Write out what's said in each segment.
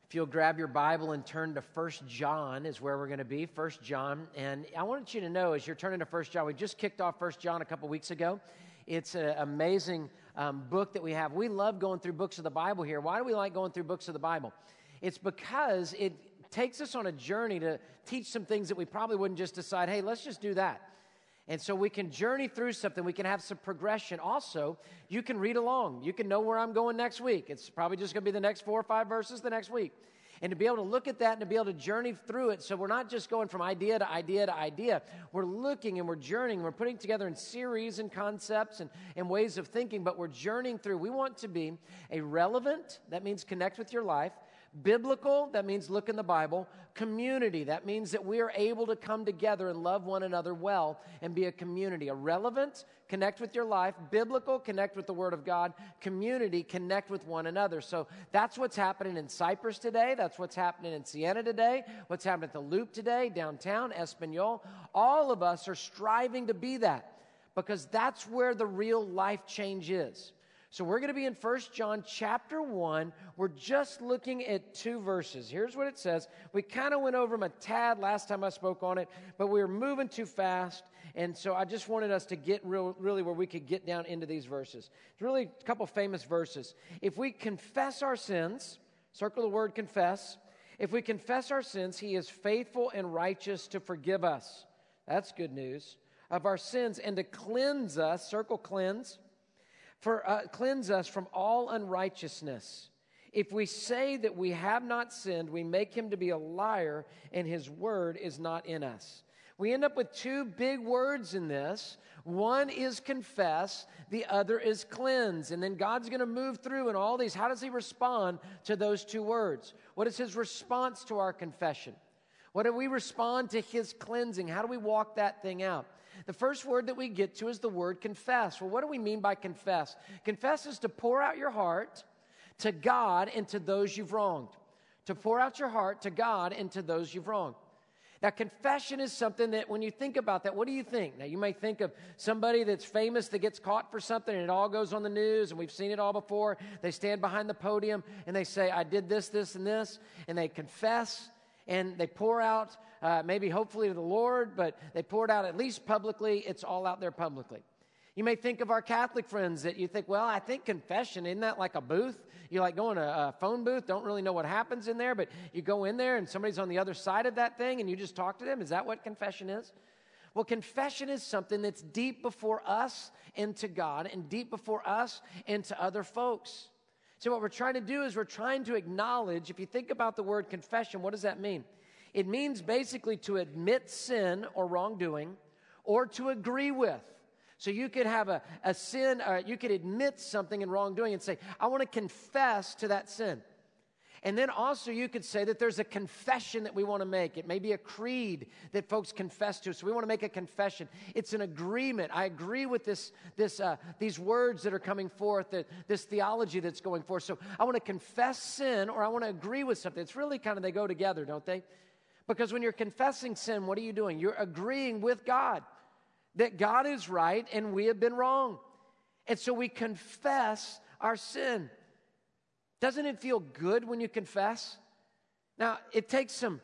If you'll grab your Bible and turn to 1 John is where we're going to be, 1 John. And I want you to know, as you're turning to 1 John, we just kicked off 1 John a couple weeks ago. It's an amazing book that we have. We love going through books of the Bible here. Why do we like going through books of the Bible? It's because it takes us on a journey to teach some things that we probably wouldn't just decide, hey, let's just do that. And so we can journey through something. We can have some progression. Also, you can read along. You can know where I'm going next week. It's probably just going to be the next 4 or 5 verses the next week. And to be able to look at that and to be able to journey through it, so we're not just going from idea to idea to idea. We're looking and we're journeying. We're putting together in series and concepts and ways of thinking, but we're journeying through. We want to be a relevant, that means connect with your life. Biblical, that means look in the Bible. Community, that means that we are able to come together and love one another well and be a community. A relevant, connect with your life. Biblical, connect with the Word of God. Community, connect with one another. So that's what's happening in Cypress today. That's what's happening in Siena today. What's happening at the Loop today, downtown, Espanol. All of us are striving to be that because that's where the real life change is. So we're going to be in 1 John chapter 1. We're just looking at 2 verses. Here's what it says. We kind of went over them a tad last time I spoke on it, but we were moving too fast, and so I just wanted us to get really where we could get down into these verses. It's really a couple famous verses. If we confess our sins, circle the word confess. If we confess our sins, He is faithful and righteous to forgive us. That's good news. Of our sins and to cleanse us, circle cleanse. Cleanse us from all unrighteousness. If we say that we have not sinned, we make Him to be a liar, and His word is not in us. We end up with 2 big words in this. One is confess, the other is cleanse. And then God's going to move through in all these. How does He respond to those 2 words? What is His response to our confession? What do we respond to His cleansing? How do we walk that thing out? The first word that we get to is the word confess. Well, what do we mean by confess? Confess is to pour out your heart to God and to those you've wronged. To pour out your heart to God and to those you've wronged. Now, confession is something that when you think about that, what do you think? Now, you may think of somebody that's famous that gets caught for something and it all goes on the news, and we've seen it all before. They stand behind the podium and they say, I did this, this, and this, and they confess. And they pour out, maybe hopefully to the Lord, but they pour it out at least publicly. It's all out there publicly. You may think of our Catholic friends that you think, well, I think confession, isn't that like a booth? You like go in a phone booth, don't really know what happens in there, but you go in there and somebody's on the other side of that thing and you just talk to them. Is that what confession is? Well, confession is something that's deep before us and to God and deep before us and to other folks. So what we're trying to do is we're trying to acknowledge, if you think about the word confession, what does that mean? It means basically to admit sin or wrongdoing or to agree with. So you could have a sin, you could admit something in wrongdoing and say, I want to confess to that sin. And then also you could say that there's a confession that we want to make. It may be a creed that folks confess to. So we want to make a confession. It's an agreement. I agree with these words that are coming forth, this theology that's going forth. So I want to confess sin or I want to agree with something. It's really kind of, they go together, don't they? Because when you're confessing sin, what are you doing? You're agreeing with God that God is right and we have been wrong. And so we confess our sin. Doesn't it feel good when you confess? Now, it takes some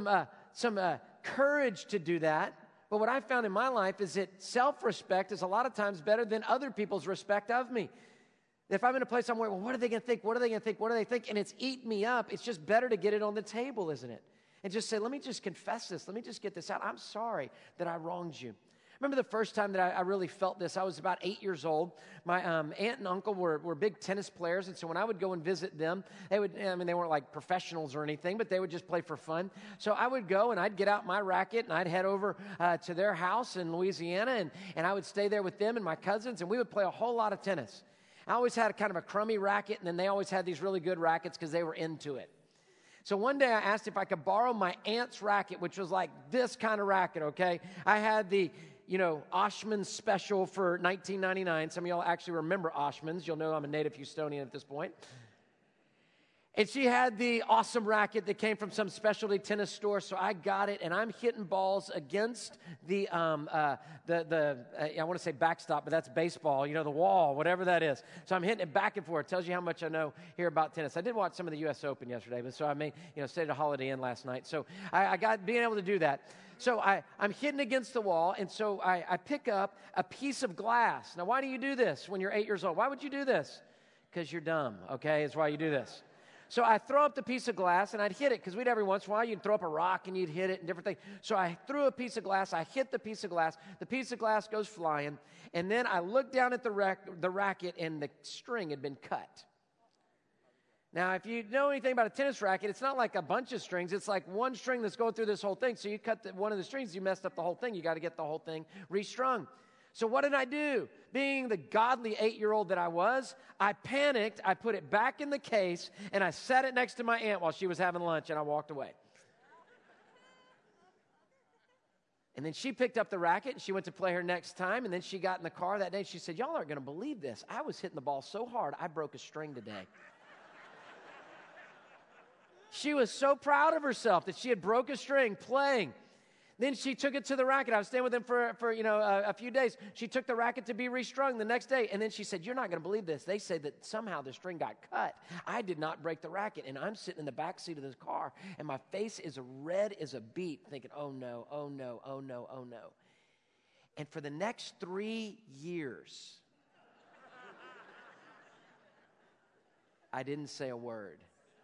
courage to do that. But what I found in my life is that self-respect is a lot of times better than other people's respect of me. If I'm in a place somewhere, well, what are they going to think? What are they going to think? What do they think? And it's eating me up. It's just better to get it on the table, isn't it? And just say, let me just confess this. Let me just get this out. I'm sorry that I wronged you. Remember the first time that I really felt this? I was about 8 years old. My aunt and uncle were big tennis players, and so when I would go and visit them, they weren't like professionals or anything, but they would just play for fun. So I would go and I'd get out my racket and I'd head over to their house in Louisiana, and I would stay there with them and my cousins, and we would play a whole lot of tennis. I always had a kind of a crummy racket, and then they always had these really good rackets because they were into it. So one day I asked if I could borrow my aunt's racket, which was like this kind of racket, okay? I had the Oshman's special for $19.99. Some of y'all actually remember Oshman's. You'll know I'm a native Houstonian at this point. And she had the awesome racket that came from some specialty tennis store, so I got it, and I'm hitting balls against the I want to say backstop, but that's baseball, the wall, whatever that is. So I'm hitting it back and forth. It tells you how much I know here about tennis. I did watch some of the U.S. Open yesterday, but so I stayed at a Holiday Inn last night. So I got being able to do that. So I'm hitting against the wall, and so I pick up a piece of glass. Now, why do you do this when you're 8 years old? Why would you do this? Because you're dumb, okay, is why you do this. So I throw up the piece of glass, and I'd hit it, because every once in a while, you'd throw up a rock, and you'd hit it, and different things. So I threw a piece of glass. I hit the piece of glass. The piece of glass goes flying, and then I look down at the racket, and the string had been cut. Now, if you know anything about a tennis racket, it's not like a bunch of strings. It's like one string that's going through this whole thing. So you cut one of the strings, you messed up the whole thing. You got to get the whole thing restrung. So what did I do? Being the godly 8-year-old that I was, I panicked, I put it back in the case, and I sat it next to my aunt while she was having lunch, and I walked away. And then she picked up the racket, and she went to play her next time, and then she got in the car that day, and she said, y'all aren't going to believe this. I was hitting the ball so hard, I broke a string today. She was so proud of herself that she had broke a string playing. Then she took it to the racket. I was staying with them for a few days. She took the racket to be restrung the next day. And then she said, you're not going to believe this. They say that somehow the string got cut. I did not break the racket. And I'm sitting in the back seat of this car, and my face is red as a beet, thinking, oh, no, oh, no, oh, no, oh, no. And for the next 3 years, I didn't say a word.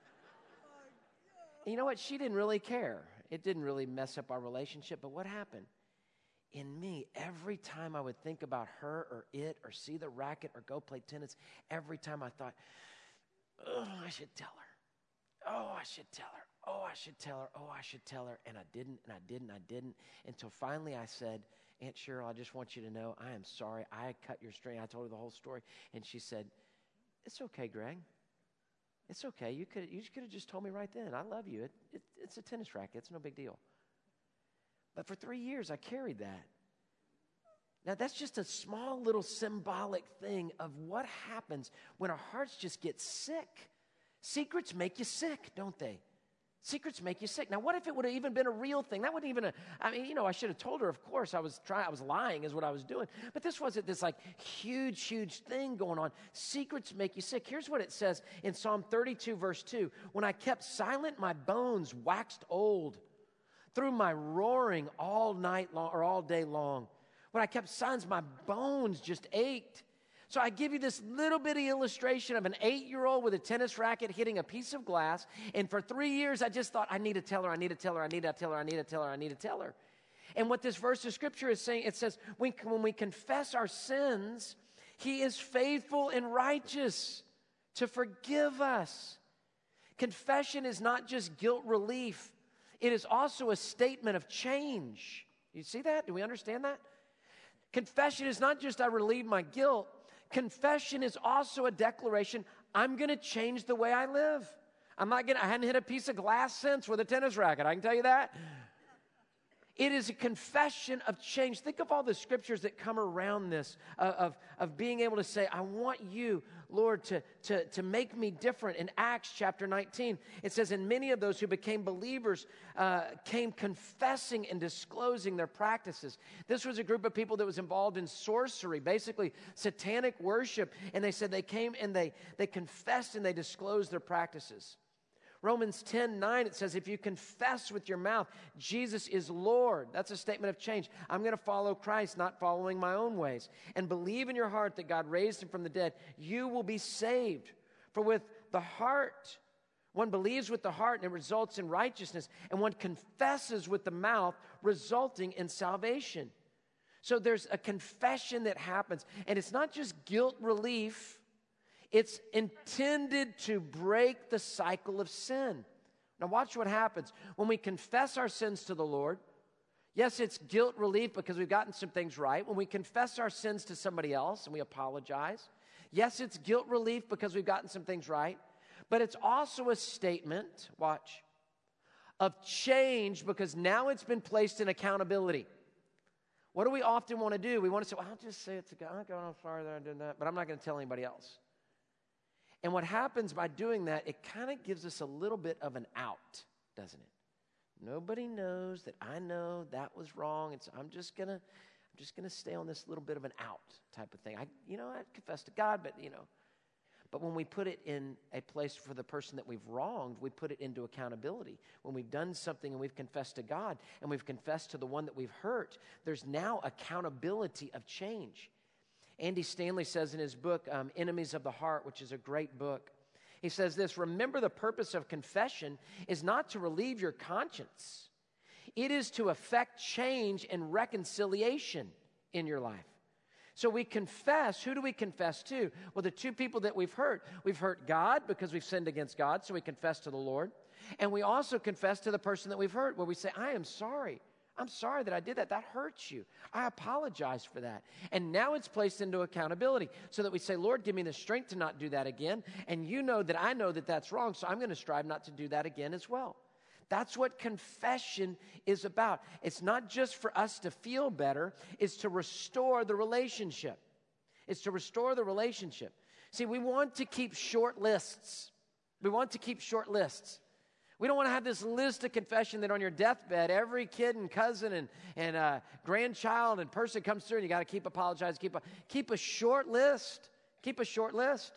And you know what? She didn't really care. It didn't really mess up our relationship, but what happened? In me, every time I would think about her or it or see the racket or go play tennis, every time I thought, oh, I should tell her. Oh, I should tell her. Oh, I should tell her. Oh, I should tell her. And I didn't, and I didn't, I didn't, until finally I said, Aunt Cheryl, I just want you to know I am sorry. I cut your string. I told her the whole story. And she said, it's okay, Greg. It's okay. You could have just told me right then. I love you. It's a tennis racket. It's no big deal. But for 3 years, I carried that. Now, that's just a small little symbolic thing of what happens when our hearts just get sick. Secrets make you sick, don't they? Secrets make you sick. Now, what if it would have even been a real thing? That wouldn't even, I should have told her, of course. I was lying is what I was doing. But this wasn't this huge thing going on. Secrets make you sick. Here's what it says in Psalm 32, verse 2. When I kept silent, my bones waxed old through my roaring all night long or all day long. When I kept silence, my bones just ached. So I give you this little bitty illustration of an 8-year-old with a tennis racket hitting a piece of glass. And for 3 years, I just thought, I need to tell her, I need to tell her, I need to tell her, I need to tell her, I need to tell her. And what this verse of Scripture is saying, it says, when we confess our sins, He is faithful and righteous to forgive us. Confession is not just guilt relief. It is also a statement of change. You see that? Do we understand that? Confession is not just I relieve my guilt. Confession is also a declaration, I'm going to change the way I live. I hadn't hit a piece of glass since with a tennis racket, I can tell you that. It is a confession of change. Think of all the scriptures that come around this, of being able to say, I want you, Lord, to make me different. In Acts chapter 19, it says, and many of those who became believers came confessing and disclosing their practices. This was a group of people that was involved in sorcery, basically satanic worship. And they said they came and they confessed and they disclosed their practices. Romans 10:9, it says, if you confess with your mouth, Jesus is Lord. That's a statement of change. I'm going to follow Christ, not following my own ways. And believe in your heart that God raised him from the dead. You will be saved. For with the heart, one believes with the heart and it results in righteousness. And one confesses with the mouth, resulting in salvation. So there's a confession that happens. And it's not just guilt relief. It's intended to break the cycle of sin. Now watch what happens. When we confess our sins to the Lord, yes, it's guilt relief because we've gotten some things right. When we confess our sins to somebody else and we apologize, yes, it's guilt relief because we've gotten some things right. But it's also a statement, watch, of change because now it's been placed in accountability. What do we often want to do? We want to say, well, I'll just say it to God. Oh, God, I'm sorry that I did that, but I'm not going to tell anybody else. And what happens by doing that, it kind of gives us a little bit of an out, doesn't it? Nobody knows that I know that was wrong, and so I'm just gonna stay on this little bit of an out type of thing. I confess to God, but when we put it in a place for the person that we've wronged, we put it into accountability. When we've done something and we've confessed to God and we've confessed to the one that we've hurt, there's now accountability of change. Andy Stanley says in his book, Enemies of the Heart, which is a great book, he says this: remember, the purpose of confession is not to relieve your conscience. It is to effect change and reconciliation in your life. So we confess. Who do we confess to? Well, the two people that we've hurt. We've hurt God because we've sinned against God, so we confess to the Lord. And we also confess to the person that we've hurt, where we say, I am sorry. I'm sorry that I did that. That hurts you. I apologize for that. And now it's placed into accountability so that we say, Lord, give me the strength to not do that again. And you know that I know that that's wrong, so I'm going to strive not to do that again as well. That's what confession is about. It's not just for us to feel better. It's to restore the relationship. It's to restore the relationship. See, we want to keep short lists. We want to keep short lists. We don't want to have this list of confession that on your deathbed, every kid and cousin and grandchild and person comes through and you got to keep apologizing. Keep a short list. Keep a short list.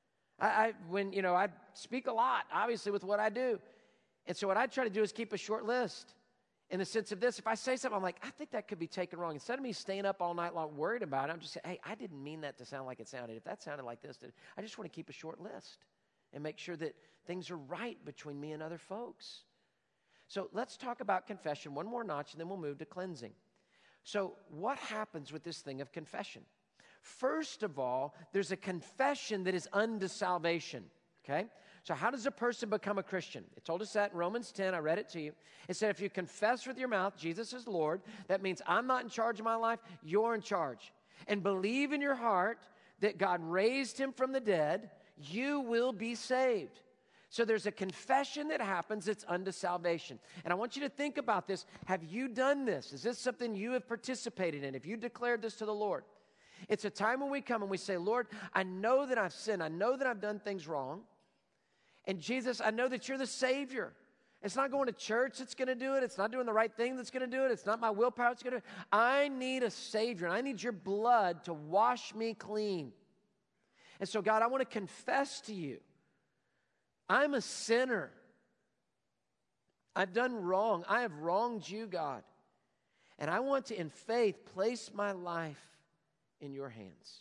I speak a lot, obviously, with what I do. And so what I try to do is keep a short list in the sense of this. If I say something, I'm like, I think that could be taken wrong. Instead of me staying up all night long worried about it, I'm just saying, hey, I didn't mean that to sound like it sounded. If that sounded like this, I just want to keep a short list and make sure that things are right between me and other folks. So let's talk about confession one more notch, and then we'll move to cleansing. So what happens with this thing of confession? First of all, there's a confession that is unto salvation, okay? So how does a person become a Christian? It told us that in Romans 10. I read it to you. It said, if you confess with your mouth Jesus is Lord, that means I'm not in charge of my life, you're in charge. And believe in your heart that God raised him from the dead, you will be saved. So there's a confession that happens that's unto salvation. And I want you to think about this. Have you done this? Is this something you have participated in? Have you declared this to the Lord? It's a time when we come and we say, Lord, I know that I've sinned. I know that I've done things wrong. And Jesus, I know that you're the Savior. It's not going to church that's going to do it. It's not doing the right thing that's going to do it. It's not my willpower that's going to do it. I need a Savior, and I need your blood to wash me clean. And so, God, I want to confess to you, I'm a sinner. I've done wrong. I have wronged you, God. And I want to, in faith, place my life in your hands.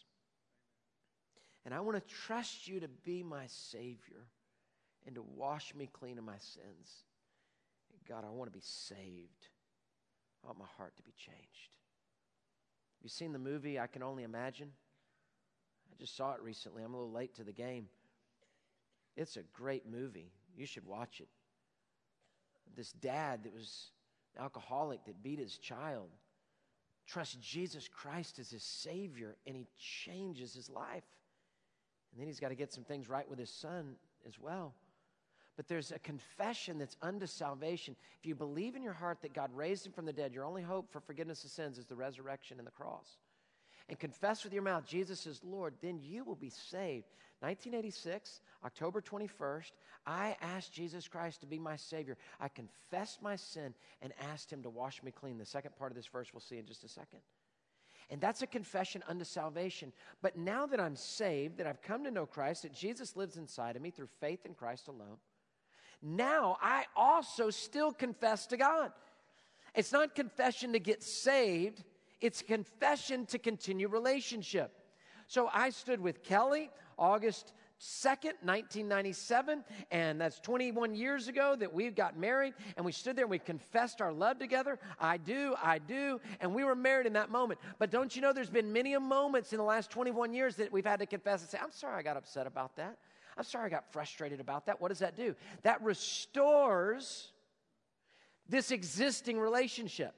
And I want to trust you to be my Savior and to wash me clean of my sins. God, I want to be saved. I want my heart to be changed. Have you seen the movie I Can Only Imagine? I just saw it recently. I'm a little late to the game. It's a great movie. You should watch it. This dad that was an alcoholic that beat his child trusts Jesus Christ as his Savior, and he changes his life. And then he's got to get some things right with his son as well. But there's a confession that's unto salvation. If you believe in your heart that God raised him from the dead, your only hope for forgiveness of sins is the resurrection and the cross. And confess with your mouth Jesus is Lord, then you will be saved. 1986, October 21st, I asked Jesus Christ to be my Savior. I confessed my sin and asked him to wash me clean. The second part of this verse we'll see in just a second. And that's a confession unto salvation. But now that I'm saved, that I've come to know Christ, that Jesus lives inside of me through faith in Christ alone, now I also still confess to God. It's not confession to get saved. It's confession to continue relationship. So I stood with Kelly August 2nd, 1997, and that's 21 years ago that we got married, and we stood there and we confessed our love together. I do, and we were married in that moment. But don't you know there's been many moments in the last 21 years that we've had to confess and say, I'm sorry I got upset about that. I'm sorry I got frustrated about that. What does that do? That restores this existing relationship.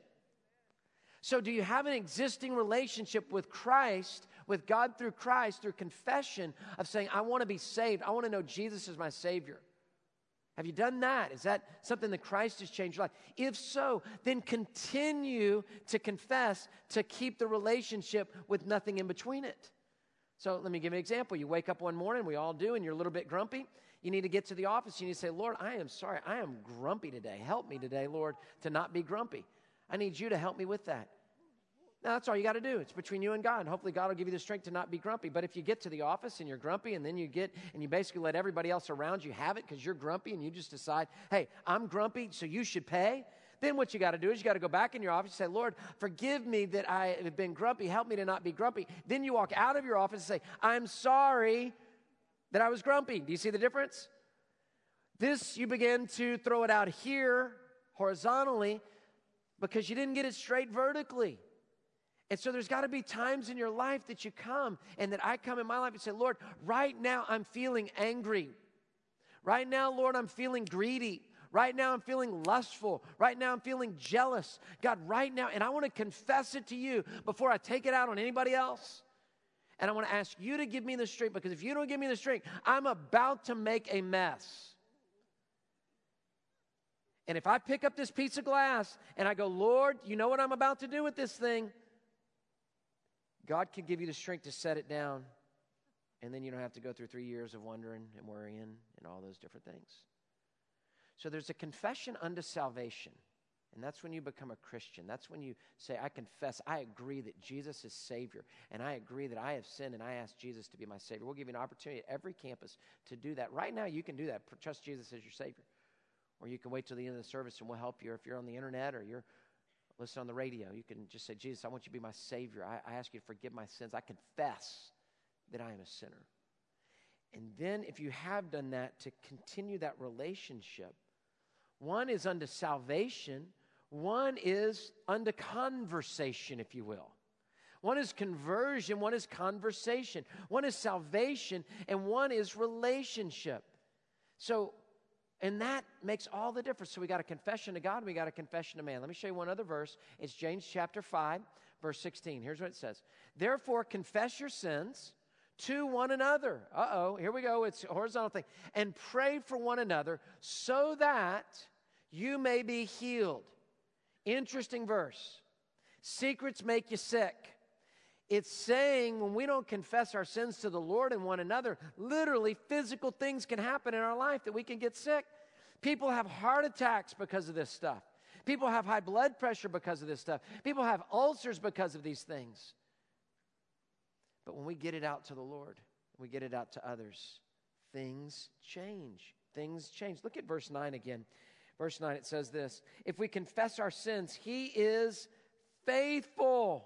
So do you have an existing relationship with Christ, with God through Christ, through confession of saying, I want to be saved. I want to know Jesus is my Savior. Have you done that? Is that something that Christ has changed your life? If so, then continue to confess to keep the relationship with nothing in between it. So let me give you an example. You wake up one morning, we all do, and you're a little bit grumpy. You need to get to the office. You need to say, Lord, I am sorry. I am grumpy today. Help me today, Lord, to not be grumpy. I need you to help me with that. Now, that's all you got to do. It's between you and God. And hopefully God will give you the strength to not be grumpy. But if you get to the office and you're grumpy and then you basically let everybody else around you have it because you're grumpy and you just decide, hey, I'm grumpy, so you should pay. Then what you got to do is you got to go back in your office and say, Lord, forgive me that I have been grumpy. Help me to not be grumpy. Then you walk out of your office and say, I'm sorry that I was grumpy. Do you see the difference? This, you begin to throw it out here horizontally because you didn't get it straight vertically. And so there's got to be times in your life that you come and that I come in my life and say, Lord, right now I'm feeling angry. Right now, Lord, I'm feeling greedy. Right now I'm feeling lustful. Right now I'm feeling jealous. God, right now, and I want to confess it to you before I take it out on anybody else. And I want to ask you to give me the strength, because if you don't give me the strength, I'm about to make a mess. And if I pick up this piece of glass and I go, Lord, you know what I'm about to do with this thing? God can give you the strength to set it down, and then you don't have to go through 3 years of wondering and worrying and all those different things. So there's a confession unto salvation, and that's when you become a Christian. That's when you say, I confess, I agree that Jesus is Savior, and I agree that I have sinned, and I ask Jesus to be my Savior. We'll give you an opportunity at every campus to do that. Right now, you can do that. Trust Jesus as your Savior. Or you can wait till the end of the service, and we'll help you. Or if you're on the internet or you're listening on the radio, you can just say, Jesus, I want you to be my Savior. I ask you to forgive my sins. I confess that I am a sinner. And then if you have done that, to continue that relationship, one is unto salvation, one is unto conversation, if you will. One is conversion, one is conversation. One is salvation, and one is relationship. So, and that makes all the difference. So we got a confession to God, and we got a confession to man. Let me show you one other verse. It's James chapter 5, verse 16. Here's what it says. Therefore, confess your sins to one another. Here we go. It's a horizontal thing. And pray for one another so that you may be healed. Interesting verse. Secrets make you sick. It's saying when we don't confess our sins to the Lord and one another, literally physical things can happen in our life that we can get sick. People have heart attacks because of this stuff. People have high blood pressure because of this stuff. People have ulcers because of these things. But when we get it out to the Lord, we get it out to others, things change. Things change. Look at verse 9 again. Verse 9, it says this. If we confess our sins, He is faithful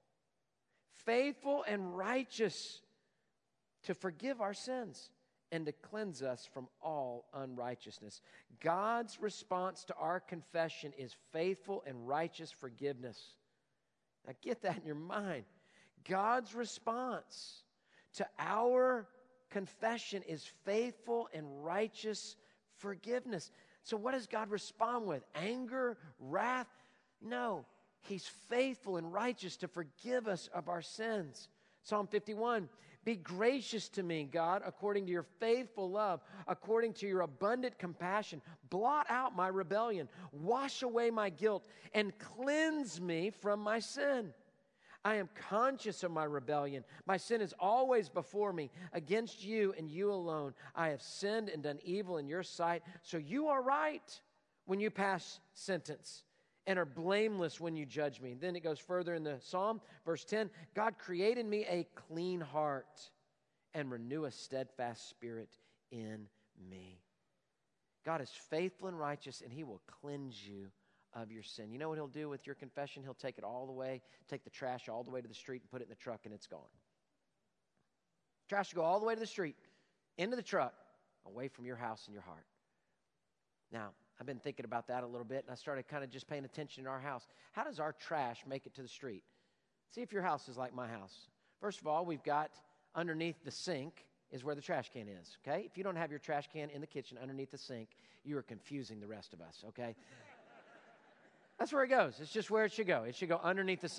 and righteous to forgive our sins and to cleanse us from all unrighteousness. God's response to our confession is faithful and righteous forgiveness. Now get that in your mind. God's response to our confession is faithful and righteous forgiveness. So what does God respond with? Anger? Wrath? No. He's faithful and righteous to forgive us of our sins. Psalm 51, be gracious to me, God, according to your faithful love, according to your abundant compassion. Blot out my rebellion, wash away my guilt, and cleanse me from my sin. I am conscious of my rebellion. My sin is always before me. Against you and you alone, I have sinned and done evil in your sight. So you are right when you pass sentence, and are blameless when you judge me. Then it goes further in the Psalm, verse 10, God create in me a clean heart and renew a steadfast spirit in me. God is faithful and righteous, and He will cleanse you of your sin. You know what He'll do with your confession? He'll take it all the way, take the trash all the way to the street and put it in the truck, and it's gone. Trash will go all the way to the street, into the truck, away from your house and your heart. Now, I've been thinking about that a little bit, and I started kind of just paying attention in our house. How does our trash make it to the street? See if your house is like my house. First of all, we've got underneath the sink is where the trash can is, okay? If you don't have your trash can in the kitchen underneath the sink, you are confusing the rest of us, okay? That's where it goes. It's just where it should go. It should go underneath the sink.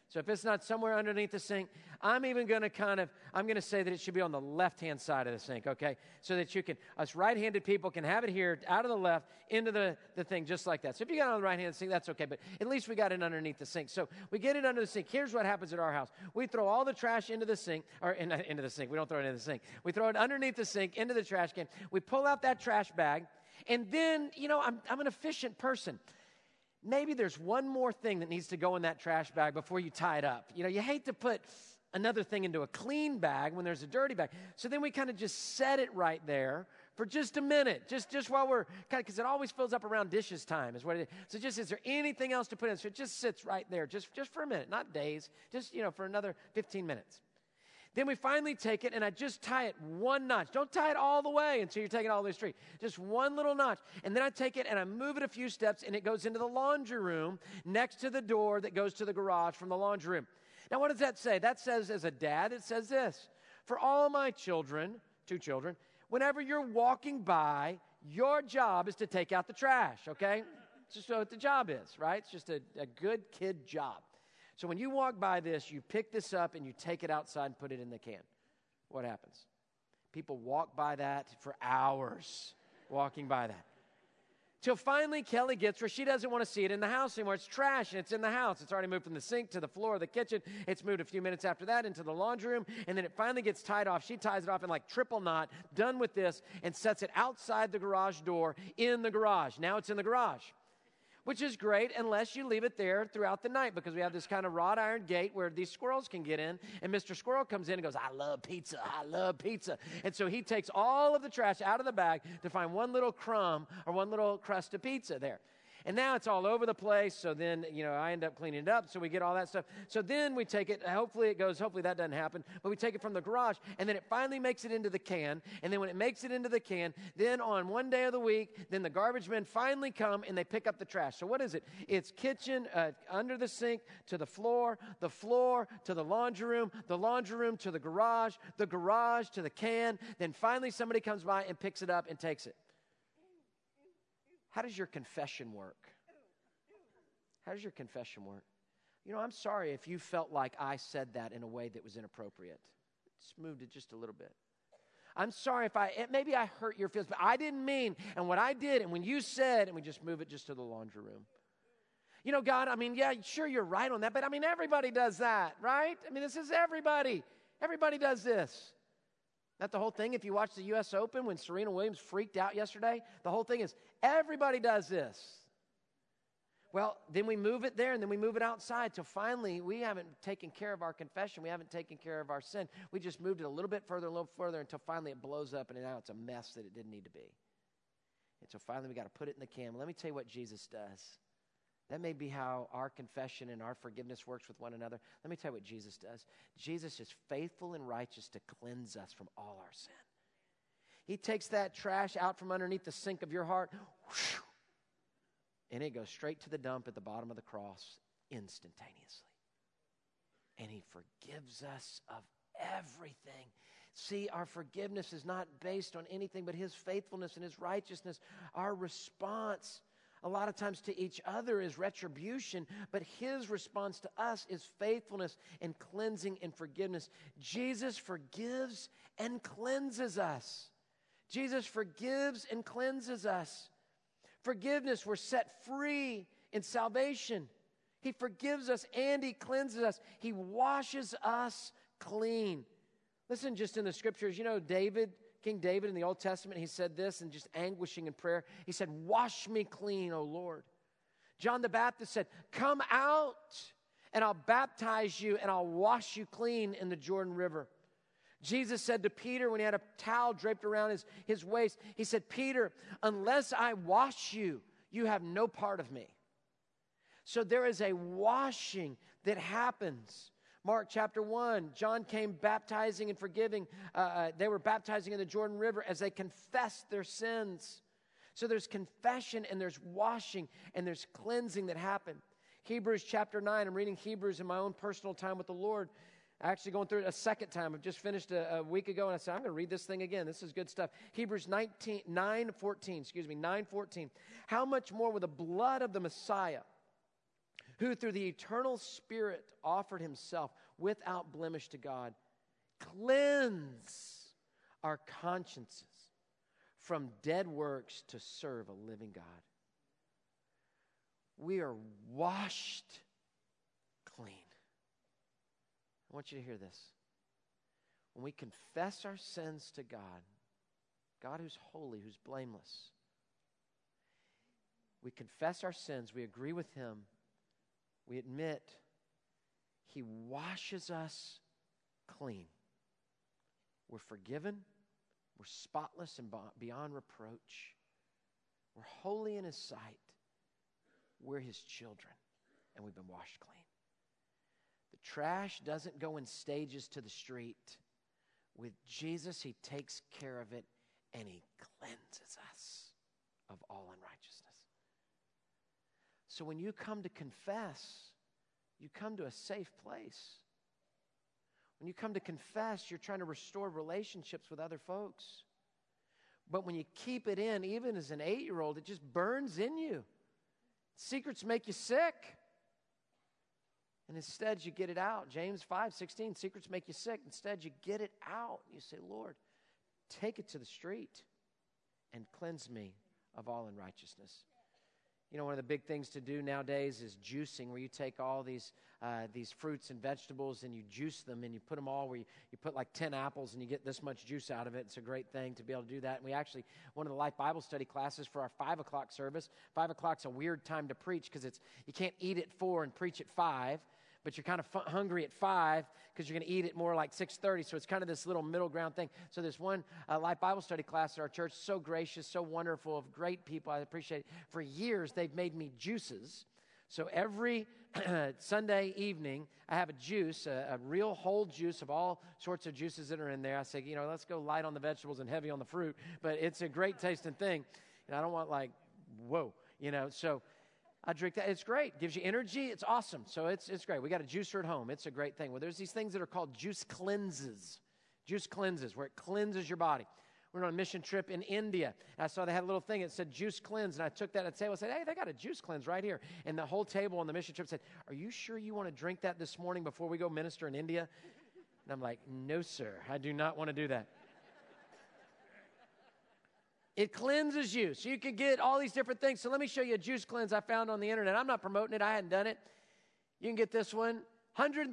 So if it's not somewhere underneath the sink, I'm even going to I'm going to say that it should be on the left-hand side of the sink, okay? So that us right-handed people can have it here out of the left into the thing just like that. So if you got it on the right-hand sink, that's okay, but at least we got it underneath the sink. So we get it under the sink. Here's what happens at our house. We throw all the trash into the sink, or into the sink. We don't throw it into the sink. We throw it underneath the sink, into the trash can. We pull out that trash bag, and then, I'm an efficient person. Maybe there's one more thing that needs to go in that trash bag before you tie it up. You hate to put another thing into a clean bag when there's a dirty bag. So then we kind of just set it right there for just a minute, just while we're because it always fills up around dishes time is what it is. So is there anything else to put in? So it just sits right there just for a minute, not days, just, for another 15 minutes. Then we finally take it, and I just tie it one notch. Don't tie it all the way until you're taking it all the way straight. Just one little notch. And then I take it, and I move it a few steps, and it goes into the laundry room next to the door that goes to the garage from the laundry room. Now, what does that say? That says, as a dad, it says this. For all my children, 2 children, whenever you're walking by, your job is to take out the trash, okay? It's just what the job is, right? It's just a good kid job. So when you walk by this, you pick this up and you take it outside and put it in the can. What happens? People walk by that for hours, walking by that. Till finally Kelly gets where she doesn't want to see it in the house anymore. It's trash and it's in the house. It's already moved from the sink to the floor of the kitchen. It's moved a few minutes after that into the laundry room. And then it finally gets tied off. She ties it off in like triple knot, done with this, and sets it outside the garage door in the garage. Now it's in the garage. Which is great unless you leave it there throughout the night because we have this kind of wrought iron gate where these squirrels can get in. And Mr. Squirrel comes in and goes, I love pizza. I love pizza. And so he takes all of the trash out of the bag to find one little crumb or one little crust of pizza there. And now it's all over the place. So then, I end up cleaning it up. So we get all that stuff. So then we take it. Hopefully that doesn't happen. But we take it from the garage. And then it finally makes it into the can. And then when it makes it into the can, then on one day of the week, then the garbage men finally come and they pick up the trash. So what is it? It's kitchen, under the sink, to the floor to the laundry room to the garage to the can. Then finally somebody comes by and picks it up and takes it. How does your confession work? How does your confession work? I'm sorry if you felt like I said that in a way that was inappropriate. Just moved it just a little bit. I'm sorry if maybe I hurt your feelings, but I didn't mean, and what I did, and when you said, and we just move it just to the laundry room. God, yeah, sure, you're right on that, but everybody does that, right? This is everybody. Everybody does this. Not the whole thing. If you watch the U.S. Open when Serena Williams freaked out yesterday, the whole thing is everybody does this. Well, then we move it there and then we move it outside till finally we haven't taken care of our confession. We haven't taken care of our sin. We just moved it a little further until finally it blows up and now it's a mess that it didn't need to be. And so finally we got to put it in the can. Let me tell you what Jesus does. That may be how our confession and our forgiveness works with one another. Let me tell you what Jesus does. Jesus is faithful and righteous to cleanse us from all our sin. He takes that trash out from underneath the sink of your heart, whoosh, and it goes straight to the dump at the bottom of the cross instantaneously. And he forgives us of everything. See, our forgiveness is not based on anything but his faithfulness and his righteousness. Our response a lot of times to each other is retribution, but his response to us is faithfulness and cleansing and forgiveness. Jesus forgives and cleanses us. Jesus forgives and cleanses us. Forgiveness, we're set free in salvation. He forgives us and he cleanses us. He washes us clean. Listen, just in the scriptures, King David in the Old Testament, he said this and just anguishing in prayer. He said, wash me clean, O Lord. John the Baptist said, come out and I'll baptize you and I'll wash you clean in the Jordan River. Jesus said to Peter when he had a towel draped around his waist, he said, Peter, unless I wash you, you have no part of me. So there is a washing that happens. Mark chapter 1, John came baptizing and forgiving. They were baptizing in the Jordan River as they confessed their sins. So there's confession and there's washing and there's cleansing that happen. Hebrews chapter 9, I'm reading Hebrews in my own personal time with the Lord. Actually going through it a second time. I've just finished a week ago and I said, I'm going to read this thing again. This is good stuff. Hebrews 9:14. How much more with the blood of the Messiah, who through the eternal Spirit offered himself without blemish to God, cleanse our consciences from dead works to serve a living God. We are washed clean. I want you to hear this. When we confess our sins to God, God who's holy, who's blameless, we confess our sins, we agree with him, we admit he washes us clean. We're forgiven, we're spotless and beyond reproach. We're holy in his sight. We're his children, and we've been washed clean. The trash doesn't go in stages to the street. With Jesus, he takes care of it, and he cleanses us of all unrighteousness. So when you come to confess, you come to a safe place. When you come to confess, you're trying to restore relationships with other folks. But when you keep it in, even as an 8-year-old, it just burns in you. Secrets make you sick. And instead, you get it out. James 5:16, secrets make you sick. Instead, you get it out. You say, Lord, take it to the street and cleanse me of all unrighteousness. You know, one of the big things to do nowadays is juicing, where you take all these fruits and vegetables and you juice them and you put them all where you put like 10 apples and you get this much juice out of it. It's a great thing to be able to do that. And we actually, one of the Life Bible Study classes for our 5 o'clock service, 5 o'clock's a weird time to preach because you can't eat at 4 and preach at 5. But you're kind of hungry at 5 because you're going to eat it more like 6:30. So it's kind of this little middle ground thing. So there's one Life Bible Study class at our church, so gracious, so wonderful, of great people. I appreciate it. For years, they've made me juices. So every Sunday evening, I have a juice, a real whole juice of all sorts of juices that are in there. I say, let's go light on the vegetables and heavy on the fruit. But it's a great tasting thing. And I don't want like, whoa, so I drink that. It's great. Gives you energy. It's awesome. So it's great. We got a juicer at home. It's a great thing. Well, there's these things that are called juice cleanses. Juice cleanses, where it cleanses your body. We were on a mission trip in India. And I saw they had a little thing that said juice cleanse. And I took that at the table and said, hey, they got a juice cleanse right here. And the whole table on the mission trip said, are you sure you want to drink that this morning before we go minister in India? And I'm like, no, sir. I do not want to do that. It cleanses you, so you can get all these different things. So let me show you a juice cleanse I found on the internet. I'm not promoting it. I hadn't done it. You can get this one, $139,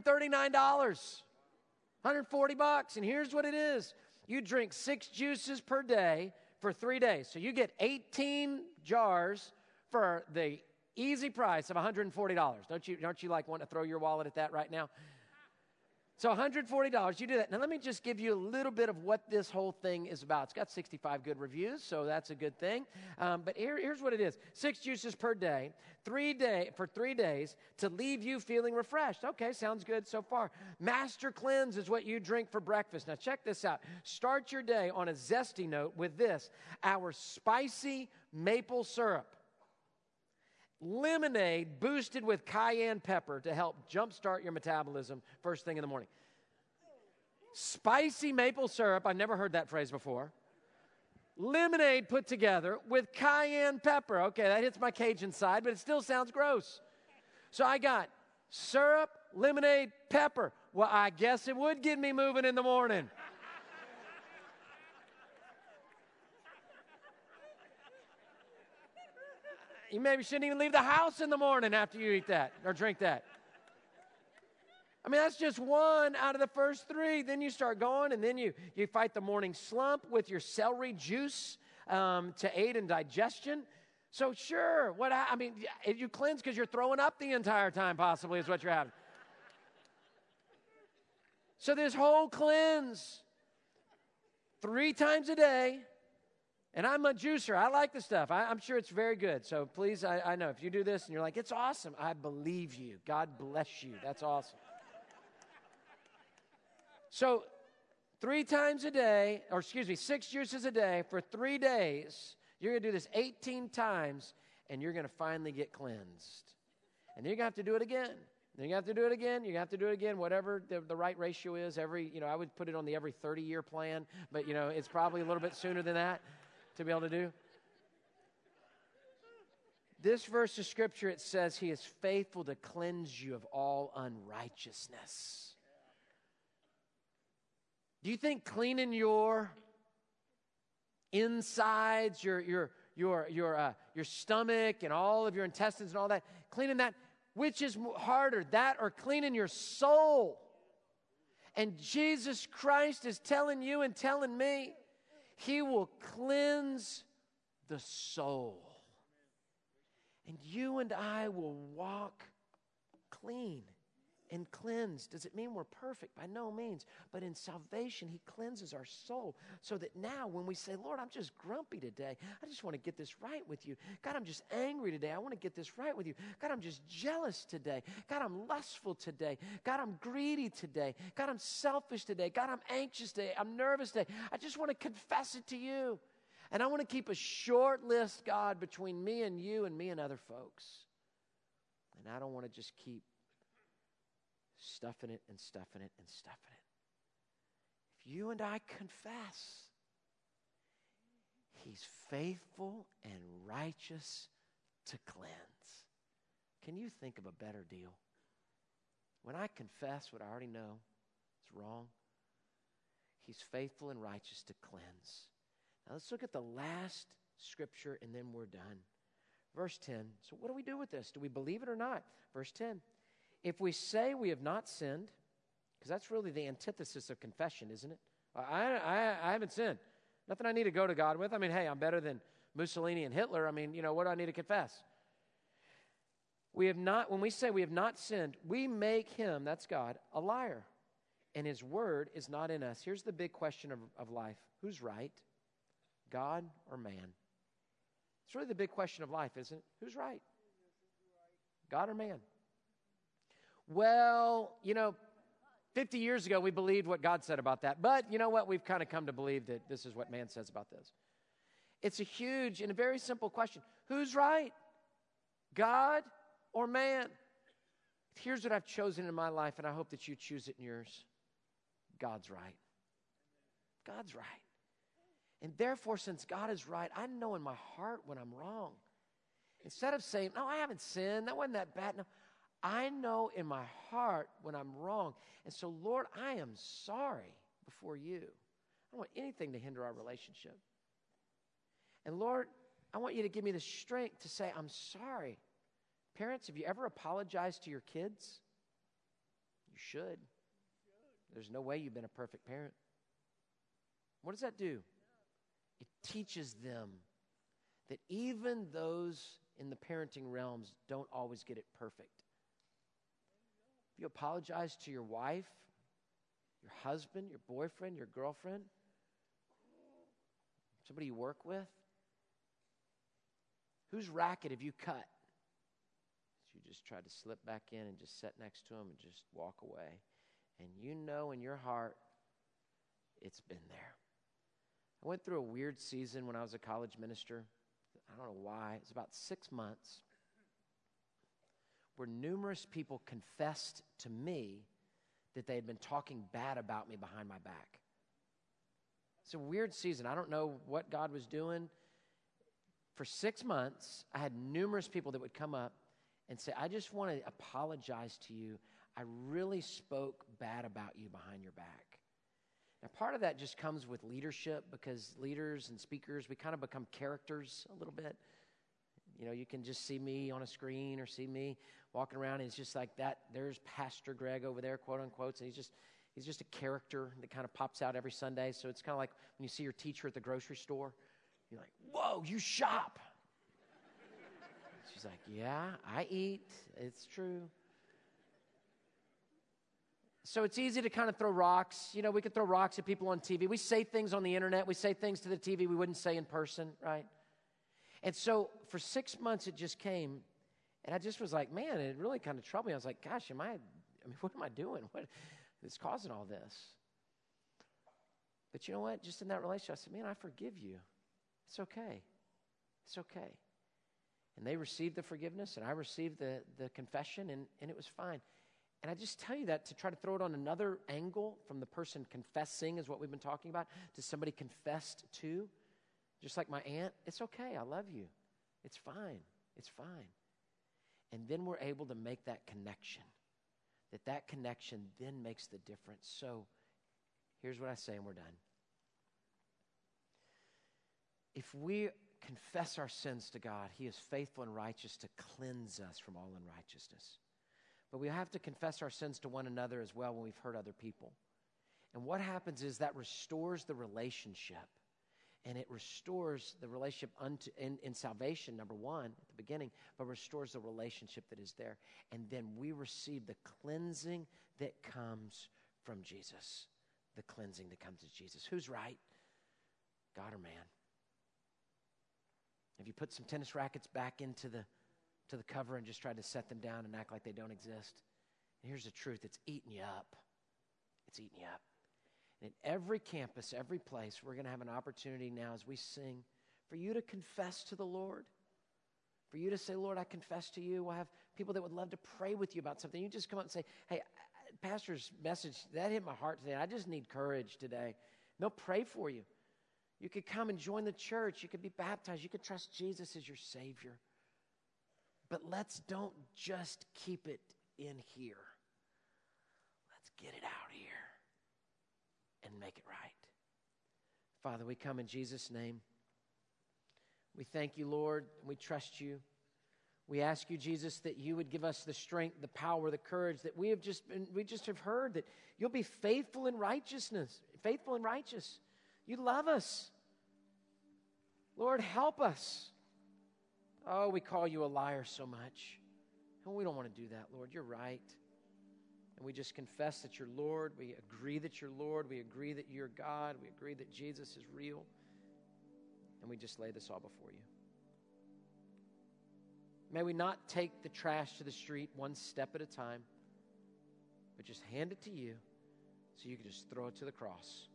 $140. And here's what it is. You drink 6 juices per day for 3 days. So you get 18 jars for the easy price of $140. Don't you like want to throw your wallet at that right now? So $140, you do that. Now, let me just give you a little bit of what this whole thing is about. It's got 65 good reviews, so that's a good thing. But here's what it is. 6 juices per day, for 3 days, to leave you feeling refreshed. Okay, sounds good so far. Master Cleanse is what you drink for breakfast. Now, check this out. Start your day on a zesty note with this, our spicy maple syrup. Lemonade boosted with cayenne pepper to help jumpstart your metabolism first thing in the morning. Spicy maple syrup, I've never heard that phrase before. Lemonade put together with cayenne pepper. Okay, that hits my Cajun side, but it still sounds gross. So I got syrup, lemonade, pepper. Well, I guess it would get me moving in the morning. You maybe shouldn't even leave the house in the morning after you eat that or drink that. I mean, that's just one out of the first 3. Then you start going, and then you fight the morning slump with your celery juice to aid in digestion. So sure, you cleanse because you're throwing up the entire time possibly is what you're having. So this whole cleanse, 3 times a day. And I'm a juicer. I like the stuff. I'm sure it's very good. So please, I know if you do this and you're like, it's awesome, I believe you. God bless you. That's awesome. So 3 times a day, 6 juices a day for 3 days. You're going to do this 18 times, and you're going to finally get cleansed. And then you're going to have to do it again. Then you have to do it again. You have to do it again, whatever the right ratio is. I would put it on the every 30-year plan, but, it's probably a little bit sooner than that to be able to do. this verse of Scripture, it says He is faithful to cleanse you of all unrighteousness. Do you think cleaning your insides, your stomach and all of your intestines and all that, cleaning that, which is harder, that or cleaning your soul? And Jesus Christ is telling you and telling me, He will cleanse the soul. And you and I will walk clean and cleansed. Does it mean we're perfect? By no means. But in salvation, He cleanses our soul so that now when we say, Lord, I'm just grumpy today. I just want to get this right with you. God, I'm just angry today. I want to get this right with you. God, I'm just jealous today. God, I'm lustful today. God, I'm greedy today. God, I'm selfish today. God, I'm anxious today. I'm nervous today. I just want to confess it to you. And I want to keep a short list, God, between me and you and me and other folks. And I don't want to just keep stuffing it and stuffing it and stuffing it. If you and I confess, He's faithful and righteous to cleanse. Can you think of a better deal? When I confess what I already know is wrong, He's faithful and righteous to cleanse. Now let's look at the last scripture and then we're done. Verse 10. So what do we do with this? Do we believe it or not? Verse 10. If we say we have not sinned, because that's really the antithesis of confession, isn't it? I haven't sinned. Nothing I need to go to God with. I mean, hey, I'm better than Mussolini and Hitler. I mean, what do I need to confess? When we say we have not sinned, we make Him, that's God, a liar. And His word is not in us. Here's the big question of life. Who's right? God or man? It's really the big question of life, isn't it? Who's right? God or man? Well, 50 years ago we believed what God said about that. But you know what? We've kind of come to believe that this is what man says about this. It's a huge and a very simple question. Who's right? God or man? Here's what I've chosen in my life, and I hope that you choose it in yours. God's right. God's right. And therefore, since God is right, I know in my heart when I'm wrong. Instead of saying, no, I haven't sinned, that wasn't that bad. No, I know in my heart when I'm wrong. And so, Lord, I am sorry before you. I don't want anything to hinder our relationship. And Lord, I want you to give me the strength to say, I'm sorry. Parents, have you ever apologized to your kids? You should. There's no way you've been a perfect parent. What does that do? It teaches them that even those in the parenting realms don't always get it perfect. If you apologize to your wife, your husband, your boyfriend, your girlfriend, somebody you work with, whose racket have you cut? So you just try to slip back in and just sit next to them and just walk away. And you know in your heart, it's been there. I went through a weird season when I was a college minister. I don't know why. It was about 6 months where numerous people confessed to me that they had been talking bad about me behind my back. It's a weird season. I don't know what God was doing. For 6 months, I had numerous people that would come up and say, I just want to apologize to you. I really spoke bad about you behind your back. Now, part of that just comes with leadership because leaders and speakers, we kind of become characters a little bit. You can just see me on a screen or see me walking around, and it's just like that. There's Pastor Greg over there, quote unquote, and he's just a character that kind of pops out every Sunday. So it's kind of like when you see your teacher at the grocery store, you're like, whoa, you shop. She's like, yeah, I eat. It's true. So it's easy to kind of throw rocks. We could throw rocks at people on TV. We say things on the internet. We say things to the TV we wouldn't say in person, right? And so for 6 months it just came, and I just was like, man, it really kind of troubled me. I was like, gosh, what am I doing? What is causing all this? But you know what? Just in that relationship, I said, man, I forgive you. It's okay. It's okay. And they received the forgiveness, and I received the confession, and it was fine. And I just tell you that to try to throw it on another angle from the person confessing is what we've been talking about, to somebody confessed to. Just like my aunt, it's okay. I love you. It's fine. It's fine. And then we're able to make that connection. That connection then makes the difference. So here's what I say and we're done. If we confess our sins to God, He is faithful and righteous to cleanse us from all unrighteousness. But we have to confess our sins to one another as well when we've hurt other people. And what happens is that restores the relationship. And it restores the relationship in salvation, number one, at the beginning, but restores the relationship that is there. And then we receive the cleansing that comes from Jesus. The cleansing that comes to Jesus. Who's right? God or man? Have you put some tennis rackets back into the cover and just tried to set them down and act like they don't exist? And here's the truth. It's eating you up. It's eating you up. And at every campus, every place, we're going to have an opportunity now as we sing for you to confess to the Lord. For you to say, Lord, I confess to you. We'll have people that would love to pray with you about something. You just come up and say, hey, Pastor's message, that hit my heart today. I just need courage today. And they'll pray for you. You could come and join the church. You could be baptized. You could trust Jesus as your Savior. But don't just keep it in here. Let's get it out here and make it right. Father, we come in Jesus' name. We thank you, Lord, and we trust you. We ask you, Jesus, that you would give us the strength, the power, the courage that we just have heard, that you'll be faithful in righteousness, faithful and righteous. You love us. Lord, help us. Oh, we call you a liar so much. And we don't want to do that, Lord. You're right. And we just confess that you're Lord. We agree that you're Lord. We agree that you're God. We agree that Jesus is real. And we just lay this all before you. May we not take the trash to the street one step at a time, but just hand it to you so you can just throw it to the cross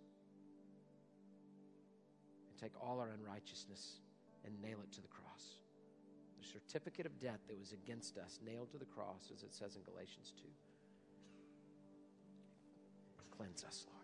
and take all our unrighteousness and nail it to the cross. The certificate of debt that was against us, nailed to the cross, as it says in Galatians 2. Cleanse us, Lord.